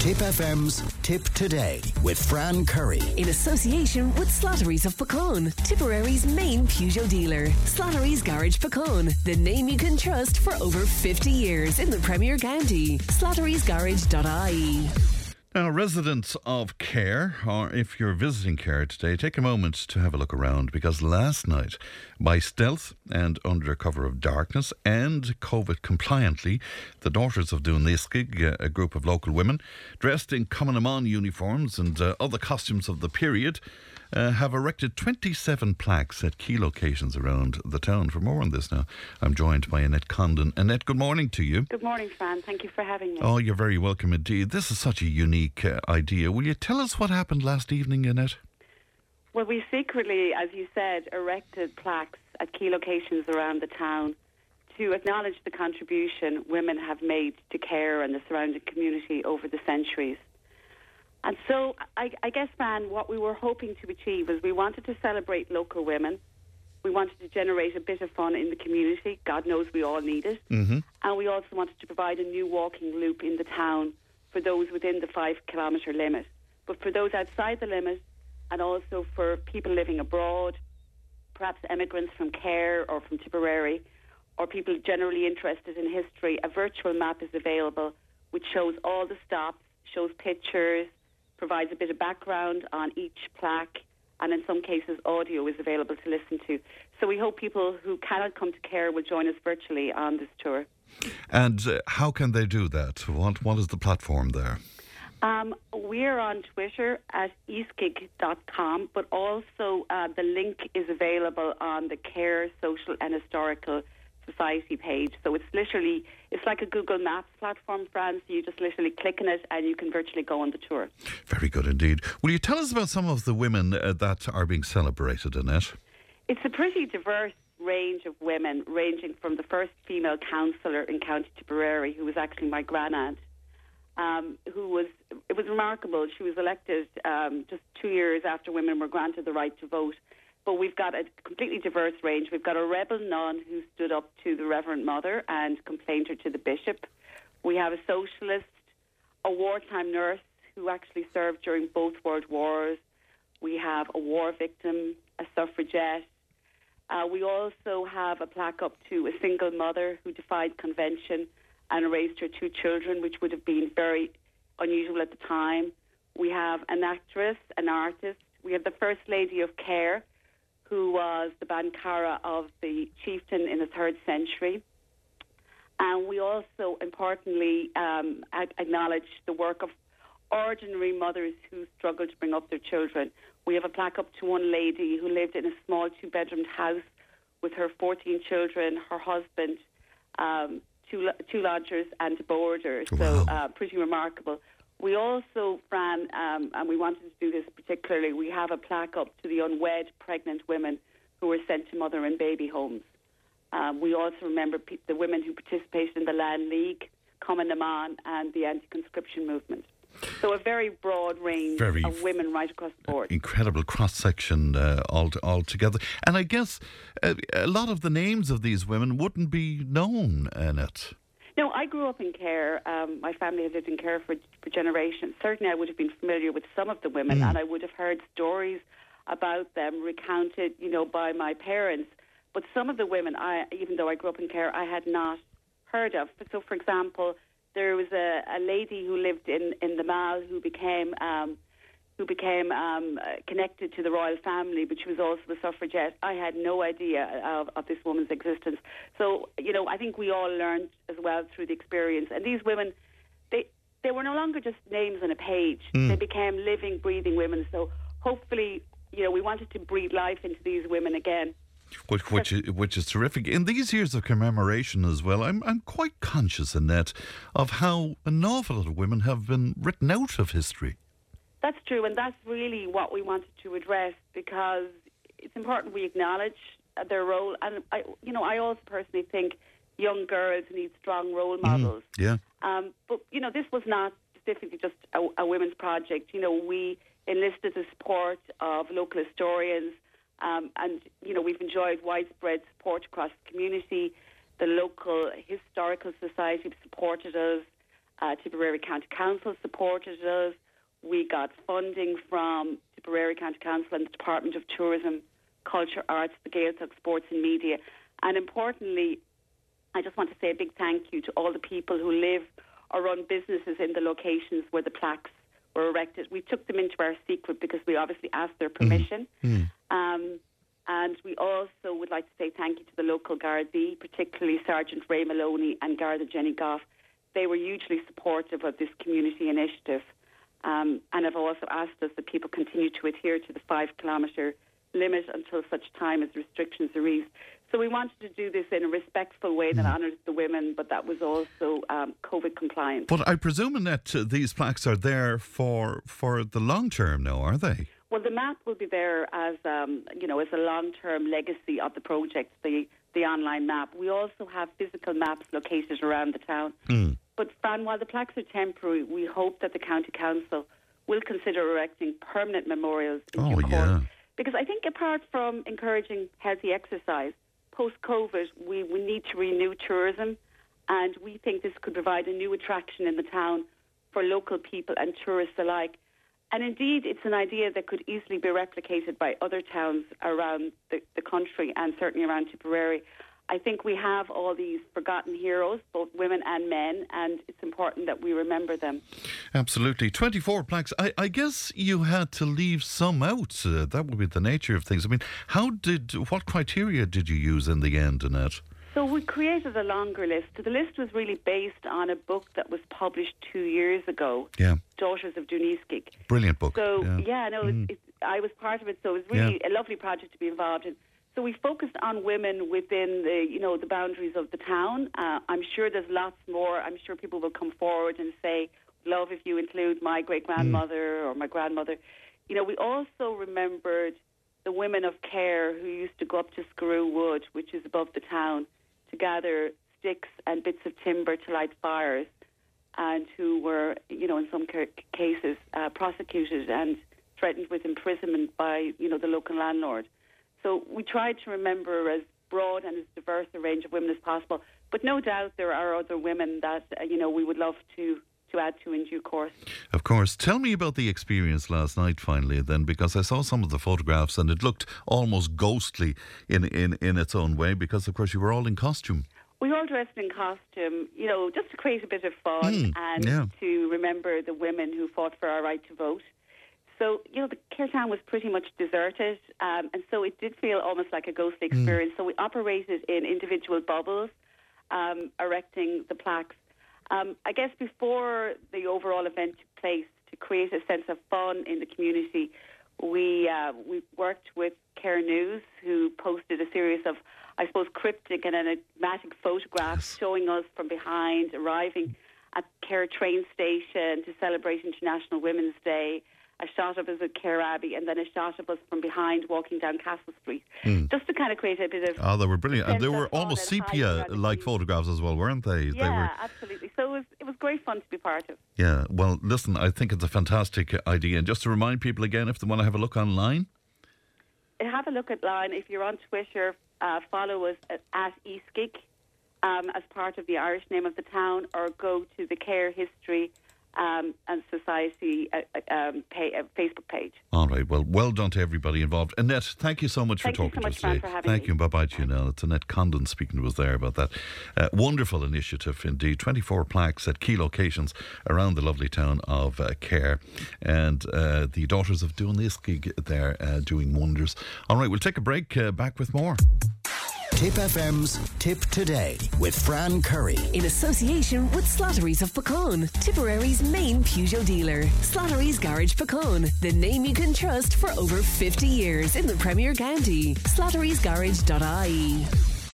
Tip FM's Tip Today with Fran Curry. In association with Slattery's of Puckane, Tipperary's main Peugeot dealer. Slattery's Garage Puckane, the name you can trust for over 50 years in the Premier County. Slattery'sGarage.ie. Now, residents of Care, or if you're visiting Care today, take a moment to have a look around, because last night, by stealth and under cover of darkness and COVID compliantly, the Daughters of Dúnaiscigh, a group of local women, dressed in Cumann na mBan uniforms and other costumes of the period, have erected 27 plaques at key locations around the town. For more on this now, I'm joined by Annette Condon. Annette, good morning to you. Good morning, Fran. Thank you for having me. Oh, you're very welcome indeed. This is such a unique idea. Will you tell us what happened last evening, Annette? Well, we secretly, as you said, erected plaques at key locations around the town to acknowledge the contribution women have made to Care and the surrounding community over the centuries. And so I guess, Fran, what we were hoping to achieve was we wanted to celebrate local women. We wanted to generate a bit of fun in the community. God knows we all need it. Mm-hmm. And we also wanted to provide a new walking loop in the town for those within the 5-kilometre limit. But for those outside the limit, and also for people living abroad, perhaps emigrants from Care or from Tipperary, or people generally interested in history, a virtual map is available which shows all the stops, shows pictures, provides a bit of background on each plaque, and in some cases audio is available to listen to. So we hope people who cannot come to Care will join us virtually on this tour. And how can they do that? What is the platform there? We're on Twitter at eascig.com, but also the link is available on the Care Social and Historical Society page. So it's like a Google Maps platform, Fran. So you just literally click on it and you can virtually go on the tour. Very good indeed. Will you tell us about some of the women that are being celebrated, Annette? It's a pretty diverse range of women, ranging from the first female councillor in County Tipperary, who was actually my grandaunt, it was remarkable. She was elected just 2 years after women were granted the right to vote. But we've got a completely diverse range. We've got a rebel nun who stood up to the Reverend Mother and complained her to the bishop. We have a socialist, a wartime nurse who actually served during both world wars. We have a war victim, a suffragette. We also have a plaque up to a single mother who defied convention and raised her 2 children, which would have been very unusual at the time. We have an actress, an artist. We have the First Lady of Care, who was the Bancara of the chieftain in the 3rd century. And we also, importantly, acknowledge the work of ordinary mothers who struggled to bring up their children. We have a plaque up to one lady who lived in a small 2-bedroomed house with her 14 children, her husband, 2 lodgers and a boarder. Wow. So pretty remarkable. We also, Fran, and we wanted to do this particularly, we have a plaque up to the unwed pregnant women who were sent to mother and baby homes. We also remember the women who participated in the Land League, Cumann na mBan, and the anti-conscription movement. So a very broad range of women right across the board. Incredible cross-section altogether. And I guess a lot of the names of these women wouldn't be known, Annette. No, I grew up in Care. My family has lived in Care for generations. Certainly I would have been familiar with some of the women, and I would have heard stories about them recounted, by my parents. But some of the women, even though I grew up in Care, I had not heard of. So, for example, there was a lady who lived in the Mall who became connected to the royal family, but she was also a suffragette. I had no idea of this woman's existence. So, I think we all learned as well through the experience. And these women, they were no longer just names on a page. They became living, breathing women. So hopefully, we wanted to breathe life into these women again. Which is terrific. In these years of commemoration as well, I'm quite conscious, Annette, of how an awful lot of women have been written out of history. That's true, and that's really what we wanted to address, because it's important we acknowledge their role. And I also personally think young girls need strong role models. But this was not specifically just a women's project. We enlisted the support of local historians, and we've enjoyed widespread support across the community. The local historical society supported us. Tipperary County Council supported us. We got funding from Tipperary County Council and the Department of Tourism, Culture, Arts, the Gaeltacht Sports and Media. And importantly, I just want to say a big thank you to all the people who live or run businesses in the locations where the plaques were erected. We took them into our secret because we obviously asked their permission. And we also would like to say thank you to the local Gardaí, particularly Sergeant Ray Maloney and Garda Jenny Goff. They were hugely supportive of this community initiative and have also asked us that people continue to adhere to the 5-kilometre limit until such time as restrictions are eased. So we wanted to do this in a respectful way that honours the women, but that was also COVID compliant. But I presume that these plaques are there for the long term now, are they? Well, the map will be there as as a long-term legacy of the project, the online map. We also have physical maps located around the town. But Fran, while the plaques are temporary, we hope that the County Council will consider erecting permanent memorials in due course. Because I think apart from encouraging healthy exercise, post-COVID, we need to renew tourism, and we think this could provide a new attraction in the town for local people and tourists alike. And indeed, it's an idea that could easily be replicated by other towns around the country and certainly around Tipperary. I think we have all these forgotten heroes, both women and men, and it's important that we remember them. Absolutely. 24 plaques. I guess you had to leave some out. That would be the nature of things. I mean, what criteria did you use in the end, Annette? So we created a longer list. The list was really based on a book that was published 2 years ago, Daughters of Duniskig. Brilliant book. So, I was part of it, so it was really a lovely project to be involved in. So we focused on women within the boundaries of the town. I'm sure there's lots more. I'm sure people will come forward and say, love if you include my great-grandmother or my grandmother. We also remembered the women of Care who used to go up to Scarew Wood, which is above the town, to gather sticks and bits of timber to light fires, and who were, in some cases, prosecuted and threatened with imprisonment by, the local landlord. So we tried to remember as broad and as diverse a range of women as possible. But no doubt there are other women that, we would love to add to in due course. Of course. Tell me about the experience last night finally then, because I saw some of the photographs and it looked almost ghostly in its own way, because of course you were all in costume. We all dressed in costume, just to create a bit of fun and to remember the women who fought for our right to vote. So, the Care Town was pretty much deserted, and so it did feel almost like a ghostly experience. So we operated in individual bubbles, erecting the plaques. I guess before the overall event took place, to create a sense of fun in the community, we worked with Care News, who posted a series of, I suppose, cryptic and enigmatic photographs showing us from behind, arriving at Care train station to celebrate International Women's Day, a shot of us at Care Abbey, and then a shot of us from behind walking down Castle Street, just to kind of create a bit of... Oh, they were brilliant. And they were almost sepia-like photographs as well, weren't they? Yeah, absolutely. So it was great fun to be part of. Yeah, well, listen, I think it's a fantastic idea. And just to remind people again, if they want to have a look online? Have a look online. If you're on Twitter, follow us at Eastgig as part of the Irish name of the town, or go to the Care History and Society Facebook page. All right. Well done to everybody involved. Annette, thank you so much for talking to us today. Thank you. Bye-bye to you now. It's Annette Condon speaking to us there about that wonderful initiative indeed. 24 plaques at key locations around the lovely town of Care. And the Daughters of Duniskig there doing wonders. All right, we'll take a break. Back with more. Tip FM's Tip Today with Fran Curry. In association with Slattery's of Puckane, Tipperary's main Peugeot dealer. Slattery's Garage Puckane, the name you can trust for over 50 years in the Premier County. Slattery'sGarage.ie